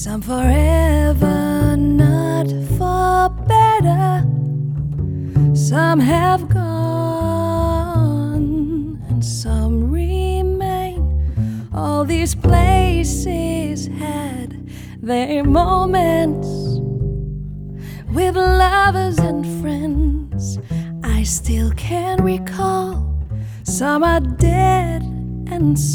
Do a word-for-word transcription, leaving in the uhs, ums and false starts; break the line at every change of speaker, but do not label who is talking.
Some forever, not for better. Some have gone and some remain. All these places had their moments with lovers and friends. I still can recall. Some are dead and some